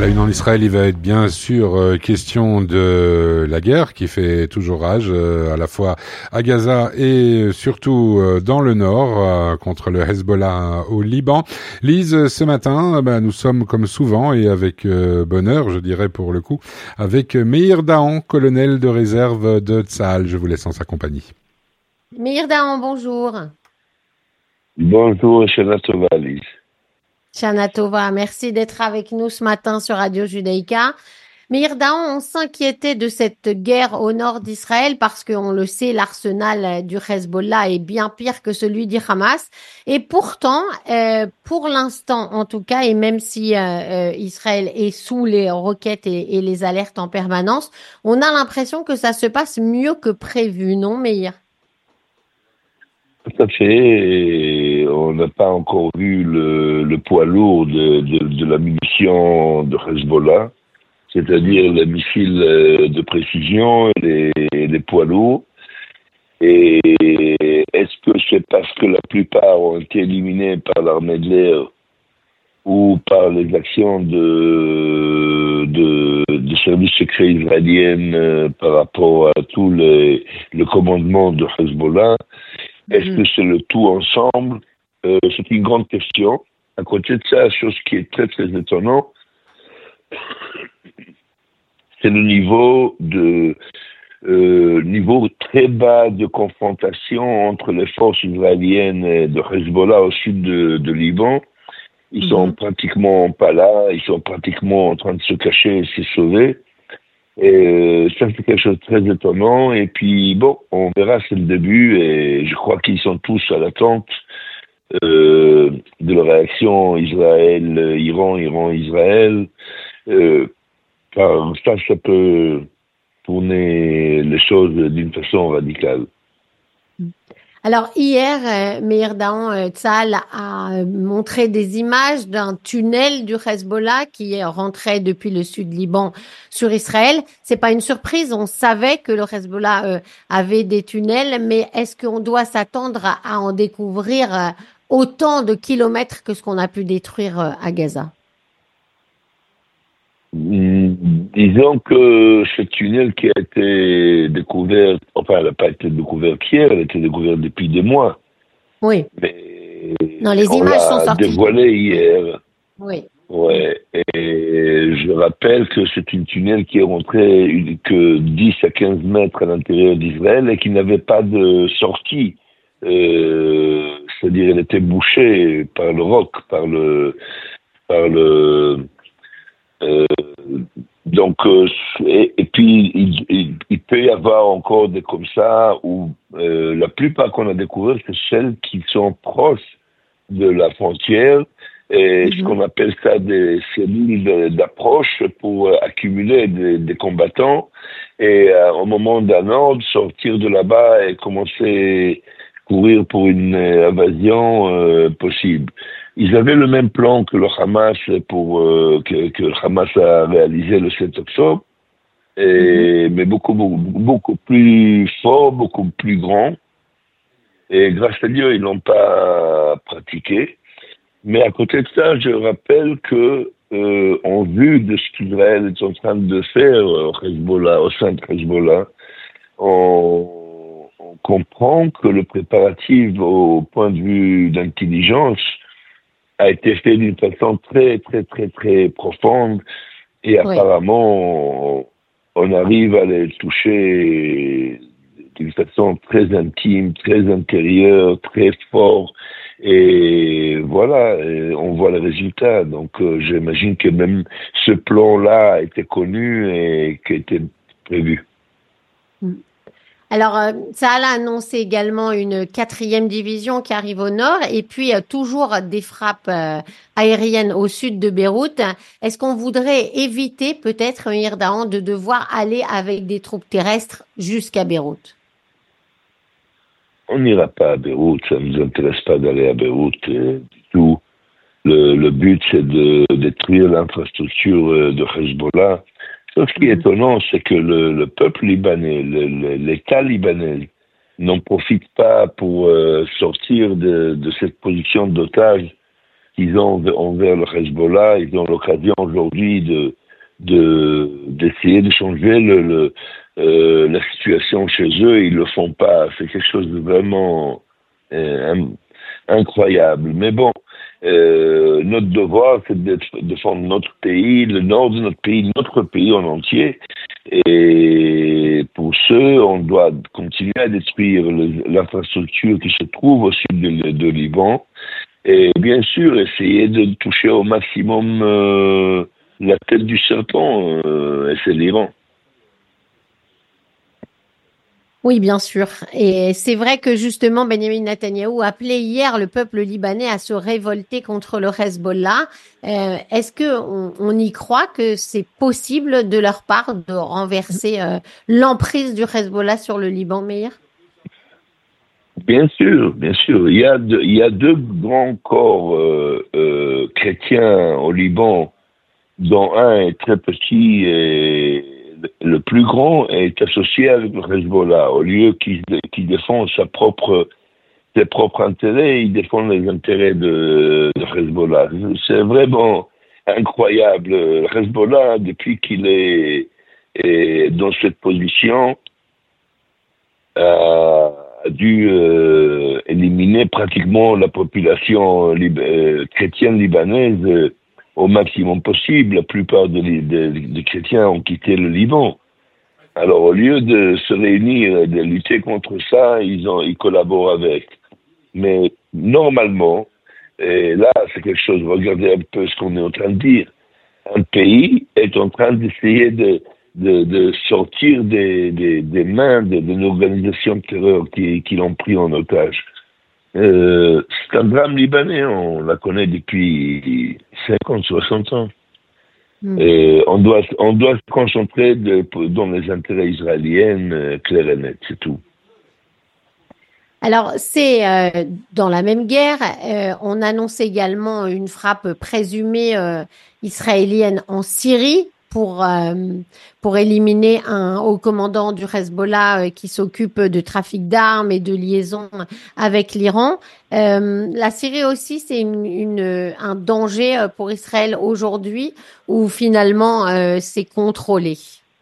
la une en Israël, il va être bien sûr question de la guerre qui fait toujours rage, à la fois à Gaza et surtout dans le nord, contre le Hezbollah au Liban. Lise, ce matin, nous sommes comme souvent et avec bonheur, je dirais pour le coup, avec Meir Dahan, colonel de réserve de Tsahal. Je vous laisse en sa compagnie. Meir Dahan, bonjour. Bonjour, Shana Tova, Lise. Shana Tova, merci d'être avec nous ce matin sur Radio Judaïka. Meir Dahan, on s'inquiétait de cette guerre au nord d'Israël parce qu'on le sait, l'arsenal du Hezbollah est bien pire que celui du Hamas. Et pourtant, pour l'instant en tout cas, et même si Israël est sous les roquettes et les alertes en permanence, on a l'impression que ça se passe mieux que prévu, non Meir? Tout à fait. Et on n'a pas encore vu le poids lourd de la munition de Hezbollah, c'est-à-dire les missiles de précision et les poids lourds. Et est-ce que c'est parce que la plupart ont été éliminés par l'armée de l'air ou par les actions de services secrets israéliennes par rapport à tout le commandement de Hezbollah? Est-ce que c'est le tout ensemble? C'est une grande question. À côté de ça, chose qui est très très étonnant, c'est le niveau très bas de confrontation entre les forces israéliennes de Hezbollah au sud de Liban. Ils sont pratiquement pas là, ils sont pratiquement en train de se cacher et se sauver. Et ça, c'est quelque chose de très étonnant. Et puis, bon, on verra, c'est le début. Et je crois qu'ils sont tous à l'attente de la réaction Israël-Iran, Iran-Israël. Ça peut tourner les choses d'une façon radicale. Alors hier, Meir Dahan, Tsahal a montré des images d'un tunnel du Hezbollah qui rentrait depuis le sud Liban sur Israël. C'est pas une surprise, on savait que le Hezbollah avait des tunnels, mais est-ce qu'on doit s'attendre à en découvrir autant de kilomètres que ce qu'on a pu détruire à Gaza? Disons que ce tunnel qui a été découvert, enfin, elle n'a pas été découverte hier, elle a été découverte depuis des mois. Oui. Mais non, les images sont sorties. Dévoilé hier. Oui. Ouais. Et je rappelle que c'est une tunnel qui est rentré que 10 à 15 mètres à l'intérieur d'Israël et qui n'avait pas de sortie. C'est-à-dire, elle était bouchée par le roc, donc, et puis il peut y avoir encore des comme ça où la plupart qu'on a découvert, c'est celles qui sont proches de la frontière et ce qu'on appelle ça des cellules d'approche pour accumuler des combattants et au moment d'un ordre sortir de là-bas et commencer à courir pour une invasion possible. Ils avaient le même plan que le Hamas que le Hamas a réalisé le 7 octobre, mais beaucoup plus fort, beaucoup plus grand. Et grâce à Dieu, ils l'ont pas pratiqué. Mais à côté de ça, je rappelle que en vue de ce qu'Israël est en train de faire au sein de Hezbollah, on comprend que le préparatif au point de vue d'intelligence a été fait d'une façon très, très, très, très profonde et apparemment, on arrive à les toucher d'une façon très intime, très intérieure, très fort et voilà, on voit le résultat. Donc, j'imagine que même ce plan-là a été connu et qui a été prévu. Alors, Tsahal a annoncé également une 4e division qui arrive au nord et puis toujours des frappes aériennes au sud de Beyrouth. Est-ce qu'on voudrait éviter peut-être, Meir Dahan, de devoir aller avec des troupes terrestres jusqu'à Beyrouth? On n'ira pas à Beyrouth, ça ne nous intéresse pas d'aller à Beyrouth du tout. Le but, c'est de détruire l'infrastructure de Hezbollah. Ce qui est étonnant, c'est que le peuple libanais, l'État libanais, n'en profite pas pour sortir de cette position d'otage qu'ils ont envers le Hezbollah. Ils ont l'occasion aujourd'hui d'essayer de changer la situation chez eux. Ils le font pas. C'est quelque chose de vraiment incroyable. Mais bon, notre devoir, c'est de défendre notre pays, le nord de notre pays en entier. Et pour ce, on doit continuer à détruire l'infrastructure qui se trouve au sud de Liban. Et bien sûr, essayer de toucher au maximum la tête du serpent, et c'est l'Iran. Oui, bien sûr. Et c'est vrai que justement, Benjamin Netanyahou a appelé hier le peuple libanais à se révolter contre le Hezbollah. Est-ce que on y croit que c'est possible de leur part de renverser l'emprise du Hezbollah sur le Liban, Meir? Bien sûr, bien sûr. Il y a deux grands corps chrétiens au Liban, dont un est très petit et le plus grand est associé avec le Hezbollah. Au lieu qu'il défende ses propres intérêts, il défend les intérêts de Hezbollah. C'est vraiment incroyable. Le Hezbollah, depuis qu'il est dans cette position, a dû éliminer pratiquement la population chrétienne libanaise au maximum possible. La plupart des chrétiens ont quitté le Liban. Alors, au lieu de se réunir et de lutter contre ça, ils collaborent avec. Mais normalement, et là, c'est quelque chose, regardez un peu ce qu'on est en train de dire. Un pays est en train d'essayer de sortir des mains d'une organisation de terreur qui l'ont pris en otage. C'est un drame libanais, on la connaît depuis 50, 60 ans. Et on doit se concentrer dans les intérêts israéliens, clair et net, c'est tout. Alors, c'est dans la même guerre, on annonce également une frappe présumée israélienne en Syrie pour éliminer un haut commandant du Hezbollah qui s'occupe de trafic d'armes et de liaison avec l'Iran. La Syrie aussi, c'est un danger pour Israël aujourd'hui, ou finalement c'est contrôlé?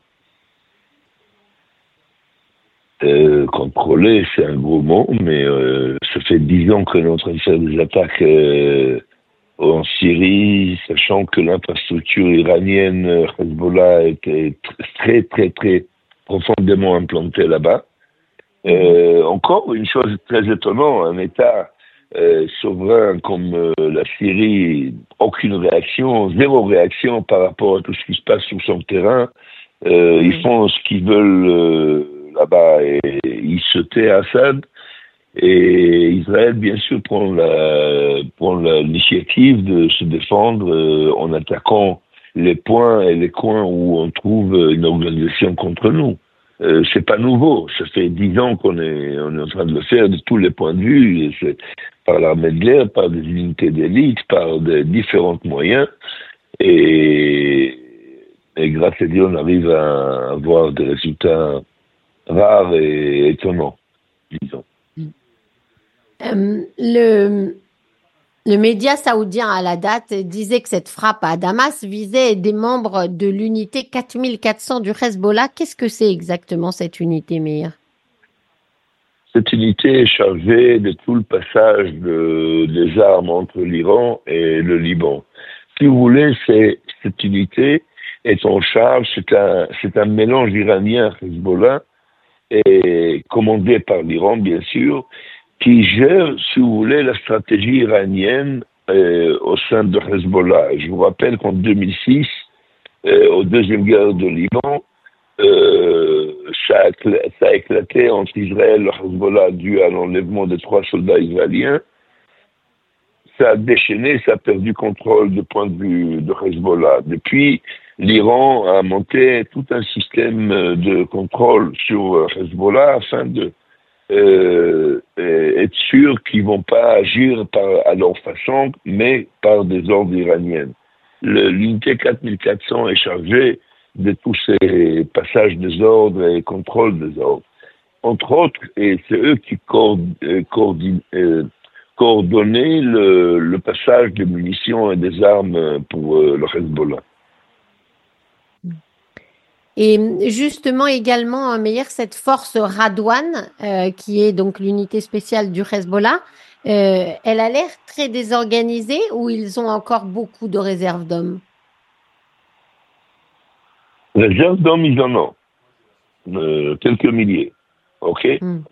Contrôler, c'est un gros mot, mais ça fait 10 ans qu'on est en train de faire des attaques en Syrie, sachant que l'infrastructure iranienne Hezbollah était très, très, très profondément implantée là-bas. Encore une chose très étonnante, un État souverain comme la Syrie, aucune réaction, zéro réaction par rapport à tout ce qui se passe sur son terrain. Ils font ce qu'ils veulent là-bas et ils se taisent Assad. Et Israël, bien sûr, prend l'initiative de se défendre en attaquant les points et les coins où on trouve une organisation contre nous. C'est pas nouveau. Ça fait 10 ans qu'on est en train de le faire de tous les points de vue. C'est par l'armée de guerre, par des unités d'élite, par des différents moyens. Et grâce à Dieu, on arrive à avoir des résultats rares et étonnants, disons. Le média saoudien à la date disait que cette frappe à Damas visait des membres de l'unité 4400 du Hezbollah. Qu'est-ce que c'est exactement cette unité, Meir? Cette unité est chargée de tout le passage des armes entre l'Iran et le Liban. Si vous voulez, cette unité est en charge, c'est un mélange iranien-Hezbollah, et commandé par l'Iran, bien sûr, qui gère, si vous voulez, la stratégie iranienne au sein de Hezbollah. Je vous rappelle qu'en 2006, aux deuxième guerre de Liban, ça a éclaté entre Israël et le Hezbollah dû à l'enlèvement de 3 soldats israéliens. Ça a déchaîné, ça a perdu contrôle du point de vue de Hezbollah. Depuis, l'Iran a monté tout un système de contrôle sur Hezbollah afin de être sûr qu'ils vont pas agir à leur façon, mais par des ordres iraniens. L'unité 4400 est chargée de tous ces passages des ordres et contrôle des ordres. Entre autres, et c'est eux qui coordonner le passage des munitions et des armes pour le Hezbollah. Et justement également, Meir, cette force Radwan, qui est donc l'unité spéciale du Hezbollah, elle a l'air très désorganisée ou ils ont encore beaucoup de réserves d'hommes? Réserves d'hommes, ils en ont. Quelques milliers. OK?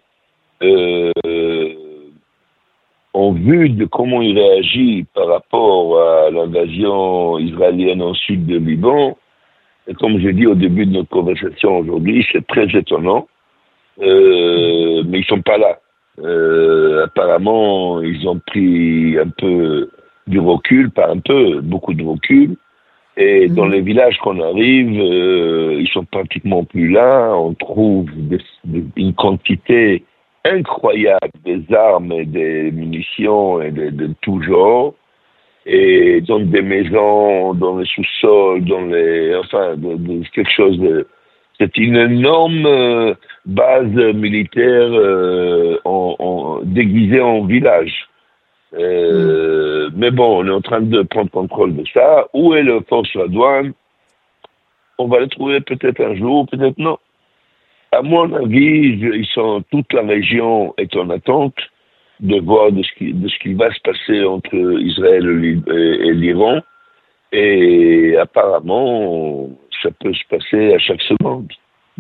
En vue de comment il réagit par rapport à l'invasion israélienne au sud du Liban, et comme j'ai dit au début de notre conversation aujourd'hui, c'est très étonnant, mais ils sont pas là. Apparemment, ils ont pris un peu du recul, pas un peu, beaucoup de recul. Et dans les villages qu'on arrive, ils sont pratiquement plus là. On trouve une quantité incroyable des armes et des munitions et de tout genre. Et dans des maisons, dans les sous-sols, quelque chose de... C'est une énorme base militaire déguisée en village. Mais bon, on est en train de prendre contrôle de ça. Où est le force Radwan? On va le trouver peut-être un jour, peut-être non. À mon avis, toute la région est en attente de voir de ce qui va se passer entre Israël et l'Iran. Et apparemment, ça peut se passer à chaque seconde.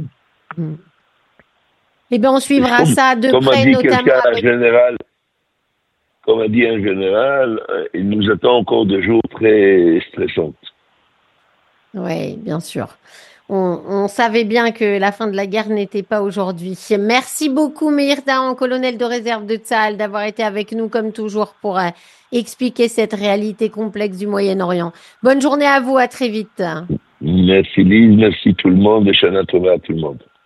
Eh bien, on suivra ça de près, notamment comme a dit un général, il nous attend encore des jours très stressants. Oui, bien sûr. On savait bien que la fin de la guerre n'était pas aujourd'hui. Merci beaucoup, Meir Dahan, colonel de réserve de Tsahal, d'avoir été avec nous comme toujours pour expliquer cette réalité complexe du Moyen-Orient. Bonne journée à vous, à très vite. Merci Lise, merci tout le monde et Shana Tova à tout le monde.